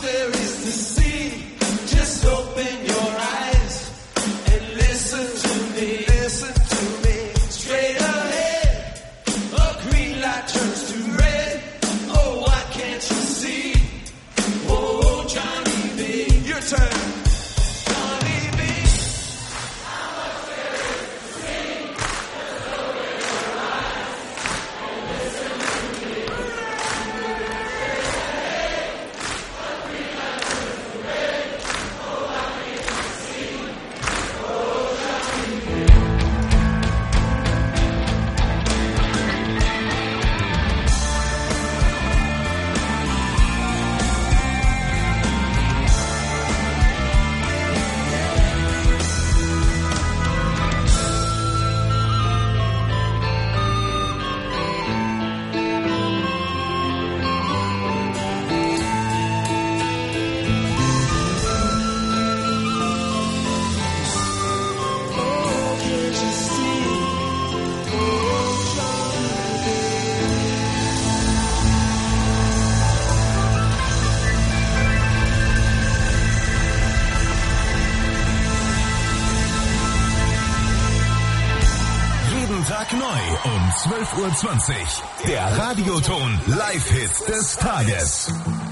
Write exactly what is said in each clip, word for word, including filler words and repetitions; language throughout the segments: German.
there is to see. Just open your eyes and listen to me. Listen to me. Straight ahead, a green light turns to red. Oh, why can't you see? Oh, Johnny B, your turn. zwölf Uhr zwanzig. Der Radioton Live-Hit des Tages.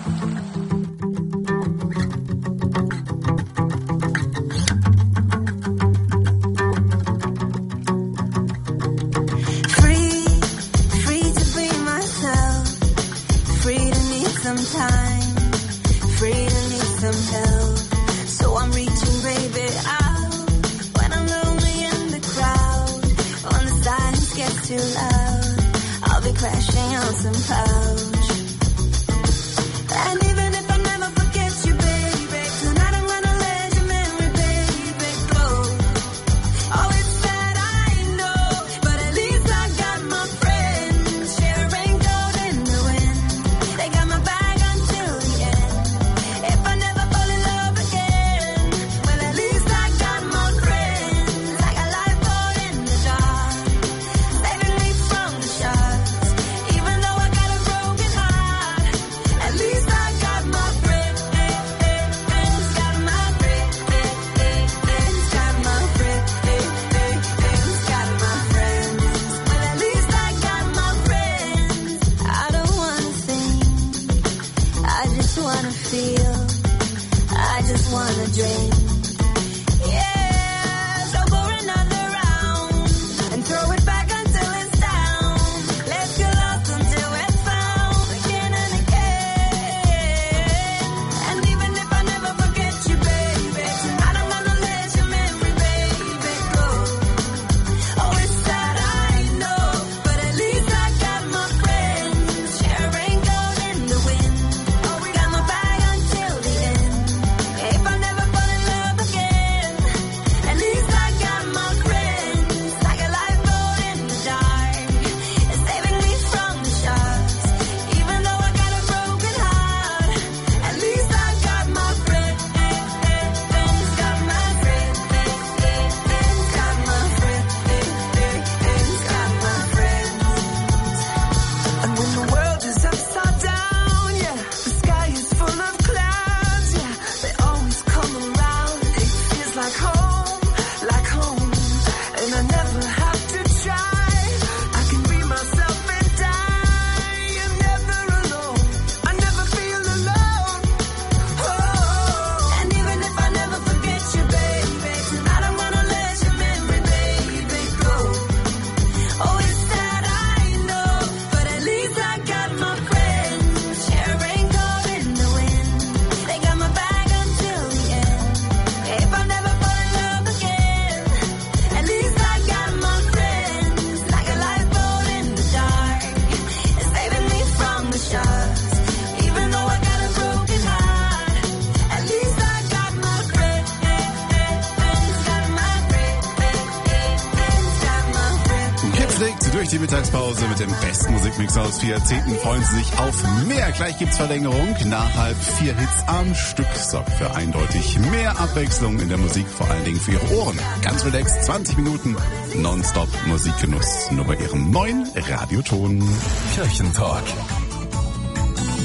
Die Mittagspause mit dem besten Musikmix aus vier Jahrzehnten. Freuen Sie sich auf mehr. Gleich gibt's Verlängerung. Nach halb vier Hits am Stück sorgt für eindeutig mehr Abwechslung in der Musik, vor allen Dingen für Ihre Ohren. Ganz relaxed, zwanzig Minuten Nonstop Musikgenuss. Nur bei Ihrem neuen Radioton. Kirchentalk.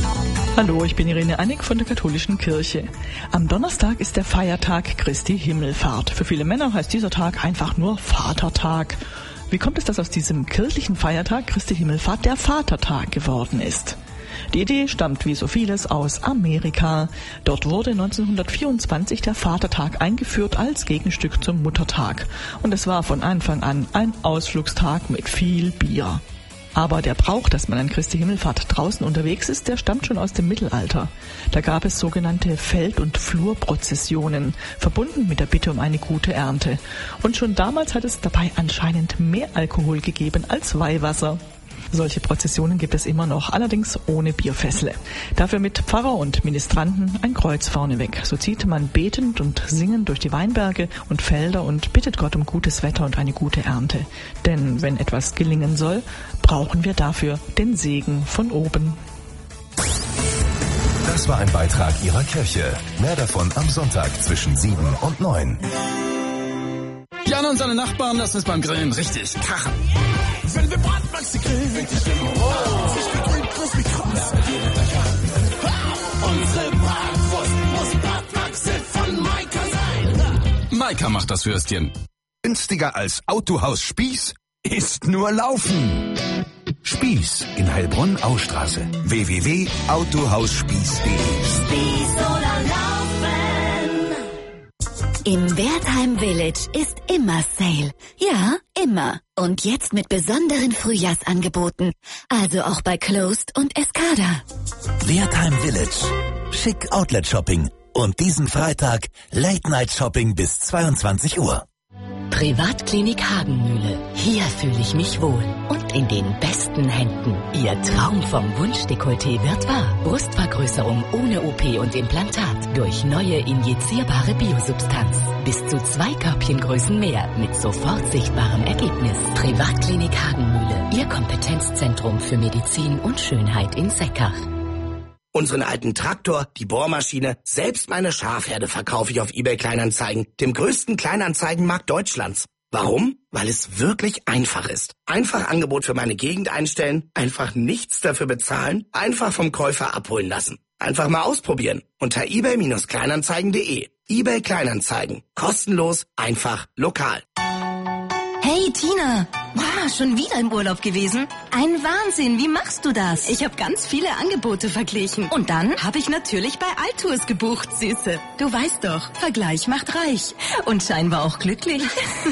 Hallo, ich bin Irene Annick von der Katholischen Kirche. Am Donnerstag ist der Feiertag Christi Himmelfahrt. Für viele Männer heißt dieser Tag einfach nur Vatertag. Wie kommt es, dass aus diesem kirchlichen Feiertag Christi Himmelfahrt der Vatertag geworden ist? Die Idee stammt wie so vieles aus Amerika. Dort wurde neunzehnhundertvierundzwanzig der Vatertag eingeführt als Gegenstück zum Muttertag. Und es war von Anfang an ein Ausflugstag mit viel Bier. Aber der Brauch, dass man an Christi Himmelfahrt draußen unterwegs ist, der stammt schon aus dem Mittelalter. Da gab es sogenannte Feld- und Flurprozessionen, verbunden mit der Bitte um eine gute Ernte. Und schon damals hat es dabei anscheinend mehr Alkohol gegeben als Weihwasser. Solche Prozessionen gibt es immer noch, allerdings ohne Bierfässle. Dafür mit Pfarrer und Ministranten ein Kreuz vorneweg. So zieht man betend und singend durch die Weinberge und Felder und bittet Gott um gutes Wetter und eine gute Ernte. Denn wenn etwas gelingen soll, brauchen wir dafür den Segen von oben. Das war ein Beitrag Ihrer Kirche. Mehr davon am Sonntag zwischen sieben und neun. Jan und seine Nachbarn lassen es beim Grillen richtig krachen. Wenn wir Bratwachse grillen, wird die Stimmung hoch. Ich bin groß wie krass. Unsere Bratwurst muss Bratwachse von Maika sein. Maika macht das Würstchen. Günstiger als Autohaus Spieß ist nur Laufen. Spieß in Heilbronn-Austraße. w w w punkt autohausspieß punkt de Spieß oder Laufen. Im Wertheim Village ist immer Sale. Ja, immer. Und jetzt mit besonderen Frühjahrsangeboten. Also auch bei Closed und Escada. Wertheim Village. Schick Outlet Shopping. Und diesen Freitag Late Night Shopping bis zweiundzwanzig Uhr. Privatklinik Hagenmühle. Hier fühle ich mich wohl. Und in den besten Händen. Ihr Traum vom Wunschdekolleté wird wahr. Brustvergrößerung ohne O P und Implantat. Durch neue injizierbare Biosubstanz. Bis zu zwei Körbchengrößen mehr. Mit sofort sichtbarem Ergebnis. Privatklinik Hagenmühle. Ihr Kompetenzzentrum für Medizin und Schönheit in Seckach. Unseren alten Traktor, die Bohrmaschine, selbst meine Schafherde verkaufe ich auf eBay Kleinanzeigen, dem größten Kleinanzeigenmarkt Deutschlands. Warum? Weil es wirklich einfach ist. Einfach Angebot für meine Gegend einstellen, einfach nichts dafür bezahlen, einfach vom Käufer abholen lassen. Einfach mal ausprobieren. Unter ebay Kleinanzeigen punkt de. eBay Kleinanzeigen. Kostenlos, einfach, lokal. Hey Tina, wow, schon wieder im Urlaub gewesen? Ein Wahnsinn, wie machst du das? Ich habe ganz viele Angebote verglichen. Und dann? Habe ich natürlich bei Altours gebucht, Süße. Du weißt doch, Vergleich macht reich. Und scheinbar auch glücklich.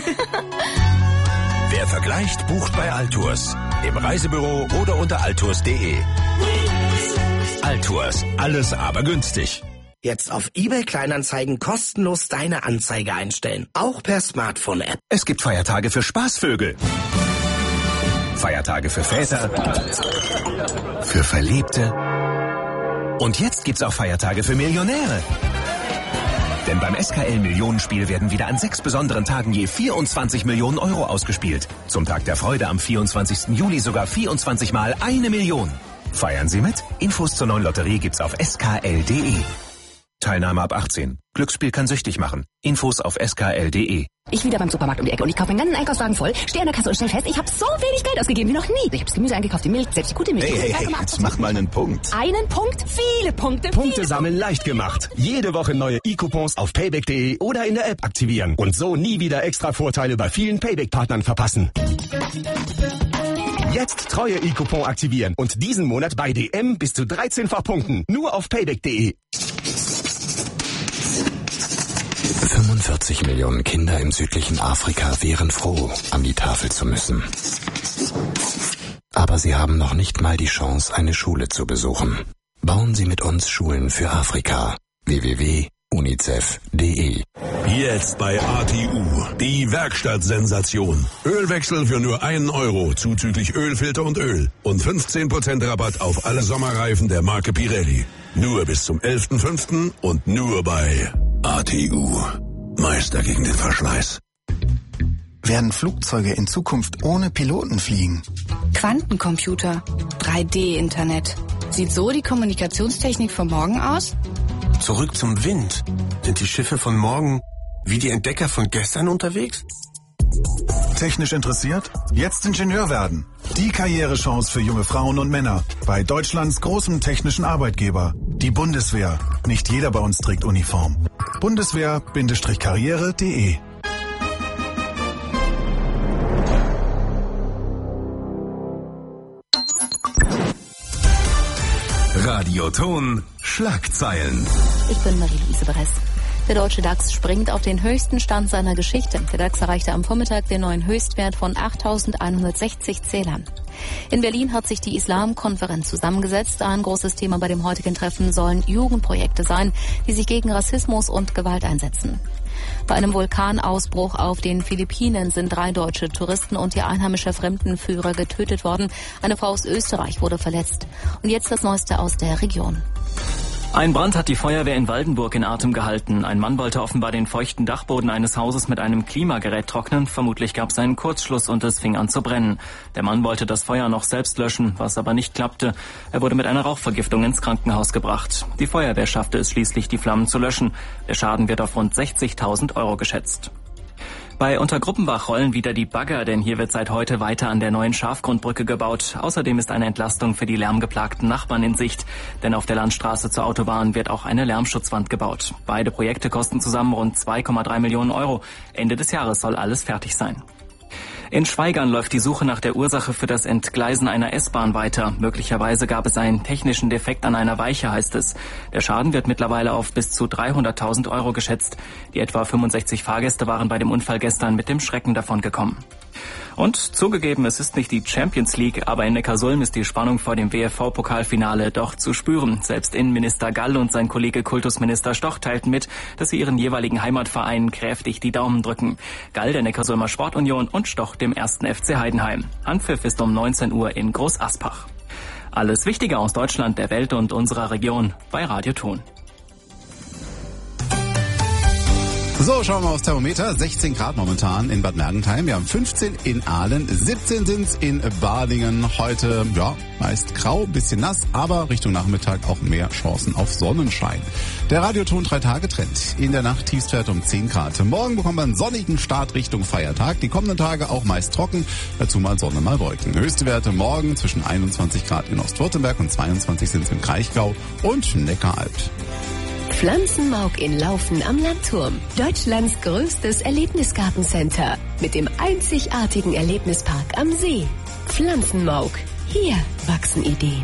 Wer vergleicht, bucht bei Altours. Im Reisebüro oder unter altours punkt de. Altours, alles aber günstig. Jetzt auf eBay Kleinanzeigen kostenlos deine Anzeige einstellen. Auch per Smartphone-App. Es gibt Feiertage für Spaßvögel. Feiertage für Väter. Für Verliebte. Und jetzt gibt's auch Feiertage für Millionäre. Denn beim S K L-Millionenspiel werden wieder an sechs besonderen Tagen je vierundzwanzig Millionen Euro ausgespielt. Zum Tag der Freude am vierundzwanzigsten Juli sogar vierundzwanzig Mal eine Million. Feiern Sie mit? Infos zur neuen Lotterie gibt's auf s k l punkt de. Teilnahme ab achtzehn. Glücksspiel kann süchtig machen. Infos auf s k l punkt de. Ich wieder beim Supermarkt um die Ecke und ich kaufe meinen ganzen Einkaufswagen voll, stehe an der Kasse und stelle fest, ich habe so wenig Geld ausgegeben wie noch nie. Ich habe das Gemüse eingekauft, die Milch, selbst die gute Milch. Hey, hey, hey, jetzt mach mal einen Punkt. Einen Punkt? Viele Punkte. Punkte viele sammeln leicht gemacht. Jede Woche neue E-Coupons auf payback punkt de oder in der App aktivieren. Und so nie wieder extra Vorteile bei vielen Payback-Partnern verpassen. Jetzt treue E-Coupon aktivieren und diesen Monat bei D M bis zu dreizehnfach punkten. Nur auf payback punkt de. fünfundvierzig Millionen Kinder im südlichen Afrika wären froh, an die Tafel zu müssen. Aber sie haben noch nicht mal die Chance, eine Schule zu besuchen. Bauen Sie mit uns Schulen für Afrika. w w w punkt unicef punkt de. Jetzt bei A T U, die Werkstattsensation. Ölwechsel für nur einen Euro, zuzüglich Ölfilter und Öl. Und fünfzehn Prozent Rabatt auf alle Sommerreifen der Marke Pirelli. Nur bis zum elften fünften und nur bei A T U. Meister gegen den Verschleiß. Werden Flugzeuge in Zukunft ohne Piloten fliegen? Quantencomputer, drei D Internet. Sieht so die Kommunikationstechnik von morgen aus? Zurück zum Wind. Sind die Schiffe von morgen wie die Entdecker von gestern unterwegs? Technisch interessiert? Jetzt Ingenieur werden. Die Karrierechance für junge Frauen und Männer bei Deutschlands großem technischen Arbeitgeber. Die Bundeswehr. Nicht jeder bei uns trägt Uniform. Bundeswehr Karriere punkt de Radioton Schlagzeilen. Ich bin Marie-Louise Bress. Der deutsche DAX springt auf den höchsten Stand seiner Geschichte. Der DAX erreichte am Vormittag den neuen Höchstwert von achttausendeinhundertsechzig Zählern. In Berlin hat sich die Islamkonferenz zusammengesetzt. Ein großes Thema bei dem heutigen Treffen sollen Jugendprojekte sein, die sich gegen Rassismus und Gewalt einsetzen. Bei einem Vulkanausbruch auf den Philippinen sind drei deutsche Touristen und ihr einheimischer Fremdenführer getötet worden. Eine Frau aus Österreich wurde verletzt. Und jetzt das Neueste aus der Region. Ein Brand hat die Feuerwehr in Waldenburg in Atem gehalten. Ein Mann wollte offenbar den feuchten Dachboden eines Hauses mit einem Klimagerät trocknen. Vermutlich gab es einen Kurzschluss und es fing an zu brennen. Der Mann wollte das Feuer noch selbst löschen, was aber nicht klappte. Er wurde mit einer Rauchvergiftung ins Krankenhaus gebracht. Die Feuerwehr schaffte es schließlich, die Flammen zu löschen. Der Schaden wird auf rund sechzigtausend Euro geschätzt. Bei Untergruppenbach rollen wieder die Bagger, denn hier wird seit heute weiter an der neuen Schafgrundbrücke gebaut. Außerdem ist eine Entlastung für die lärmgeplagten Nachbarn in Sicht, denn auf der Landstraße zur Autobahn wird auch eine Lärmschutzwand gebaut. Beide Projekte kosten zusammen rund zwei Komma drei Millionen Euro. Ende des Jahres soll alles fertig sein. In Schwaigern läuft die Suche nach der Ursache für das Entgleisen einer S-Bahn weiter. Möglicherweise gab es einen technischen Defekt an einer Weiche, heißt es. Der Schaden wird mittlerweile auf bis zu dreihunderttausend Euro geschätzt. Die etwa fünfundsechzig Fahrgäste waren bei dem Unfall gestern mit dem Schrecken davongekommen. Und zugegeben, es ist nicht die Champions League, aber in Neckarsulm ist die Spannung vor dem W F V-Pokalfinale doch zu spüren. Selbst Innenminister Gall und sein Kollege Kultusminister Stoch teilten mit, dass sie ihren jeweiligen Heimatvereinen kräftig die Daumen drücken. Gall der Neckarsulmer Sportunion und Stoch dem ersten F C Heidenheim. Anpfiff ist um neunzehn Uhr in Großaspach. Alles Wichtige aus Deutschland, der Welt und unserer Region bei Radioton. So, schauen wir aufs Thermometer. sechzehn Grad momentan in Bad Mergentheim. Wir haben fünfzehn in Aalen, siebzehn sind's in Balingen. Heute, ja, meist grau, bisschen nass, aber Richtung Nachmittag auch mehr Chancen auf Sonnenschein. Der Radioton drei Tage Trend. In der Nacht Tiefstwert um zehn Grad. Morgen bekommen wir einen sonnigen Start Richtung Feiertag. Die kommenden Tage auch meist trocken. Dazu mal Sonne, mal Wolken. Höchste Werte morgen zwischen einundzwanzig Grad in Ostwürttemberg und zweiundzwanzig sind's im Kraichgau und Neckaralb. Pflanzenmauk in Laufen am Landturm. Deutschlands größtes Erlebnisgartencenter mit dem einzigartigen Erlebnispark am See. Pflanzenmauk. Hier wachsen Ideen.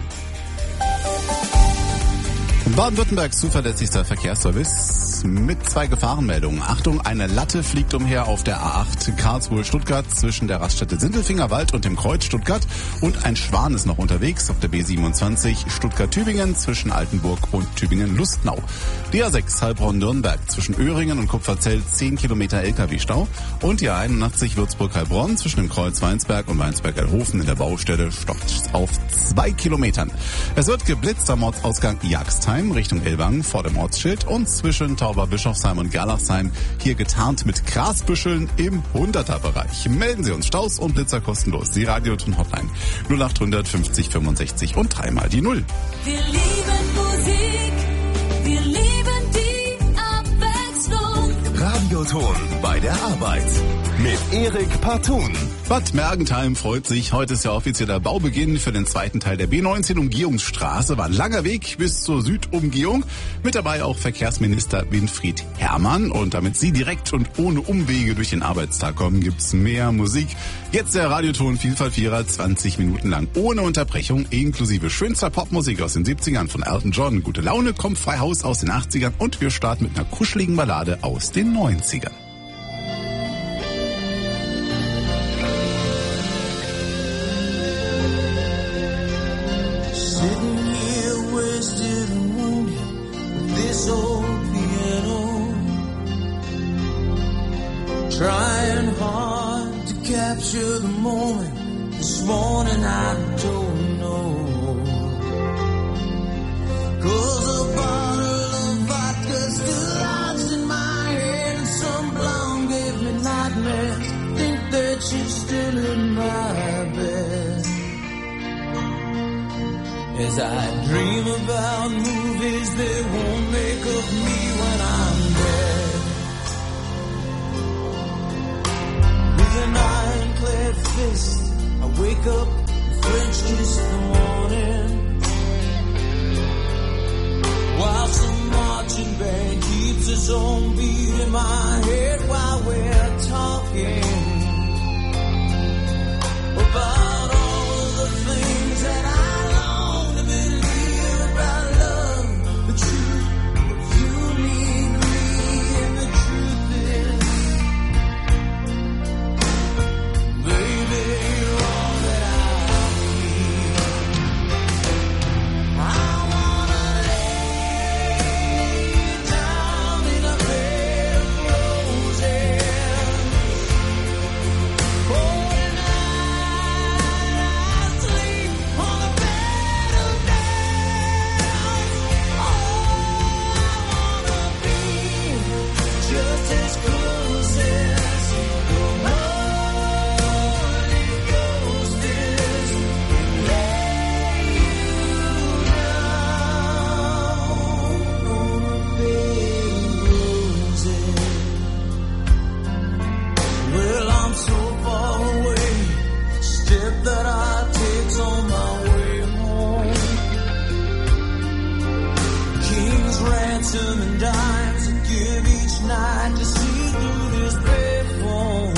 Baden-Württembergs zuverlässigster Verkehrsservice mit zwei Gefahrenmeldungen. Achtung, eine Latte fliegt umher auf der A acht Karlsruhe-Stuttgart zwischen der Raststätte Sindelfingerwald und dem Kreuz Stuttgart. Und ein Schwan ist noch unterwegs auf der B siebenundzwanzig Stuttgart-Tübingen zwischen Altenburg und Tübingen-Lustnau. Die A sechs Heilbronn-Nürnberg zwischen Öhringen und Kupferzell zehn Kilometer L K W-Stau. Und die A einundachtzig Würzburg-Heilbronn zwischen dem Kreuz Weinsberg und Weinsberg-Elhofen in der Baustelle stoppt auf zwei Kilometern. Es wird geblitzt am Ortsausgang Jagstheim Richtung Ellwangen vor dem Ortsschild und zwischen Tauberbischofsheim und Gerlachsheim hier getarnt mit Grasbüscheln im Hunderter-Bereich. Melden Sie uns Staus und Blitzer kostenlos. Die Radioton Hotline null achthundert fünfzig fünfundsechzig und dreimal die Null. Wir lieben Musik, wir lieben die Abwechslung. Radioton bei der Arbeit mit Erik Partun. Bad Mergentheim freut sich. Heute ist ja offizieller Baubeginn für den zweiten Teil der B neunzehn Umgehungsstraße. War ein langer Weg bis zur Südumgehung. Mit dabei auch Verkehrsminister Winfried Herrmann. Und damit Sie direkt und ohne Umwege durch den Arbeitstag kommen, gibt's mehr Musik. Jetzt der Radioton Vielfalt-Vierer, zwanzig Minuten lang ohne Unterbrechung, inklusive schönster Popmusik aus den siebzigern von Elton John. Gute Laune kommt frei Haus aus den achtzigern und wir starten mit einer kuscheligen Ballade aus den neunzigern. Sitting here wasted and wounded with this old piano, trying hard to capture the moment. This morning I don't know, 'cause a bottle of vodka still lodged in my head, and some blonde gave me nightmares. Think that she's still in my bed. As I dream about movies they won't make of me when I'm dead. With fist. I wake up, French kiss in the morning, while some marching band keeps its own beat in my head while we're talking about all of the things that I long to believe about love, the truth that you mean to me, and the truth is, baby, you're all that I need. I wanna lay down in a bed of roses. Oh, that I take on my way home. King's ransom and dimes I give each night to see through this payphone.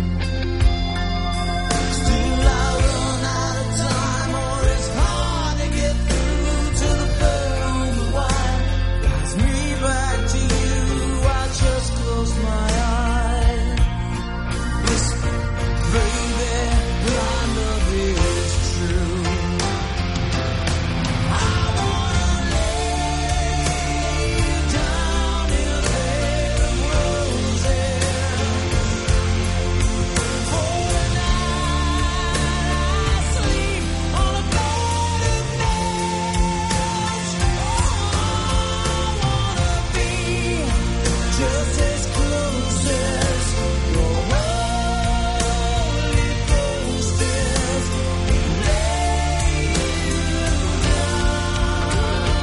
Still I run out of time, or it's hard to get through to the third on the wire. Guides me back to you, I just close my eyes. This baby, blind love is true. I wanna lay down in a bed of roses for the night. I sleep on a bed of nails. Oh, I wanna be just as close as your Holy Ghost is. Lay you down.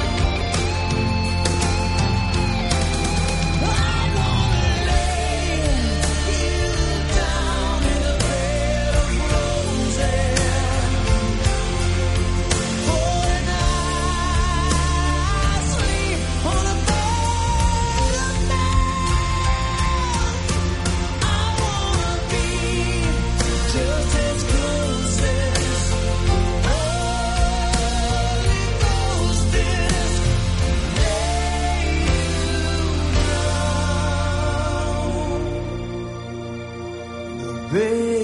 I wanna lay you down in a bed of roses for the night. I sleep on a bed of nails. I wanna be just as close as Holy Ghost is. Lay you down.